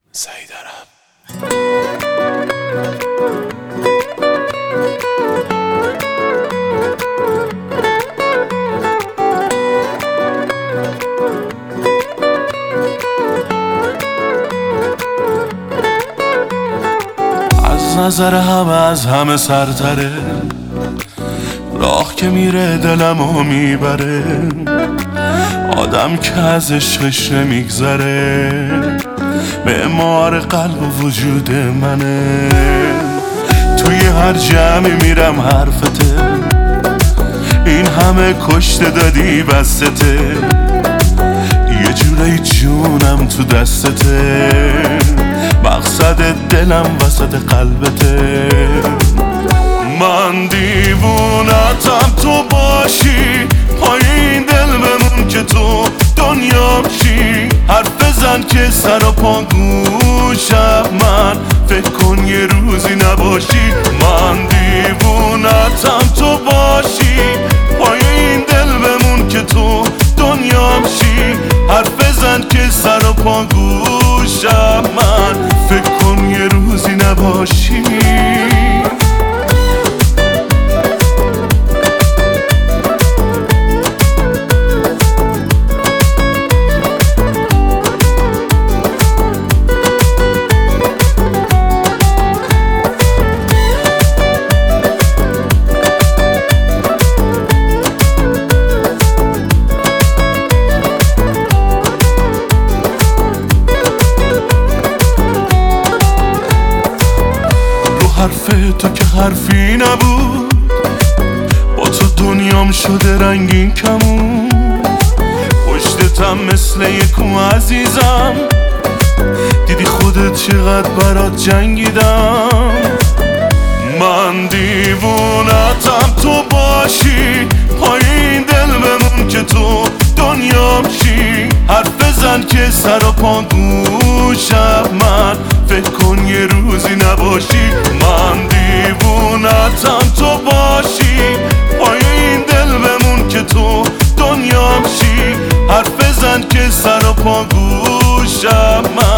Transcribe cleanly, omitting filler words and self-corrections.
سیدرم. از نظر همه از همه سرتره، راه که میره دلمو میبره، آدم که از عشقش نمیگذره، معمار قلب و وجود منه. توی هر جمعی میرم حرفته، این همه کشته دادی بستته، یه جوری جونم تو دستته، مقصد دلم وسط قلبته. من دیوونتم تو باشی، پای این دل بمون که تو دنیام شی. حرف بزن که سر و پا گوشم، من فکر کن یه روزی نباشی. من دیوونتم تو باشی، پای این دل بمون که تو دنیام شی. حرف بزن که سر و پا گوشم، من فکر کن یه روزی نباشی. حرف تو که حرفی نبود، با تو دنیام شده رنگین کمون. پشتتم مثل یکو عزیزم، دیدی خودت چقدر برات جنگیدم. من دیوونتم تو باشی، پای این دل بمون که تو دنیام شی. حرف بزن که سر و پا گوشم، من فکر کن یه روزی نباشی. من دیوونتم تو باشی، پای این دل بمون که تو دنیام شی. حرف بزن که سر و پا گوشم،